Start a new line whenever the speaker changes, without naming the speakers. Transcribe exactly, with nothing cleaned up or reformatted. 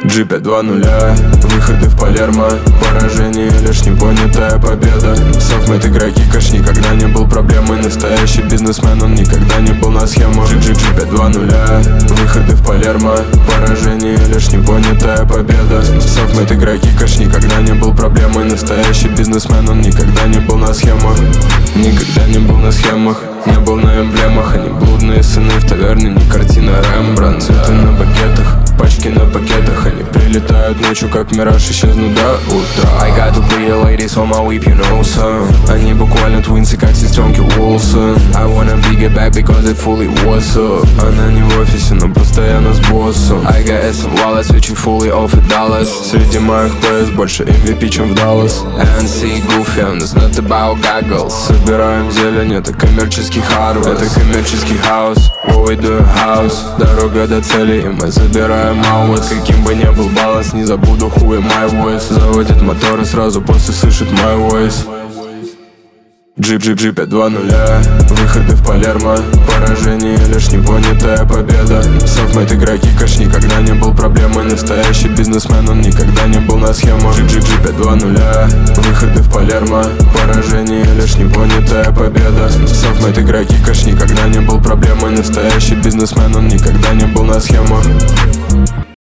джи пять два нуля, выходы в Палермо, поражение лишь непонятая победа. Софтмейт игроки, кэш никогда не был проблемой. Настоящий бизнесмен, он никогда не был на схемах. джи пять два нуля, выходы в Палермо, поражение лишь непонятая победа. Софтмейт игроки, кэш никогда не был проблемой. Настоящий бизнесмен, он никогда не был на схемах. Никогда не был на схемах, не был на эмблемах. Они блудные сыны в таверне, не картина Рембрандт. Цветы на бакетах, пачки на пакетах. Они прилетают ночью, как мираж, исчезнут до утра. I got the pretty ladies on my whip, you know, son. Они буквально твинсы, как сестренки Уолсон. I wanna be get back because it fully what's up. Она не в офисе, но постоянно с боссом. I got S M Wallace, which you fully off it Dallas. Среди моих плеерс больше эм ви пи, чем в Dallas. эн си Goofy, and it's not about goggles. Собираем зелень, это коммерческий харвест. Это коммерческий хаус, what we do house. Дорога до цели, и мы забираем ауэс. Каким бы ни был баланс, не забуду who am my voice. Заводит мотор и сразу после слышит my voice. джи пять два нуля, выходы в Палермо, поражение лишь непонятая победа. Софтмейт игроки, кэш никогда не был проблемой. Настоящий бизнесмен, он никогда не был на схемах. джи пять два нуля, выходы в Палермо, поражение лишь непонятая победа. Софтмейт игроки, кэш никогда не был проблемой. Настоящий бизнесмен, он никогда не был на схемах.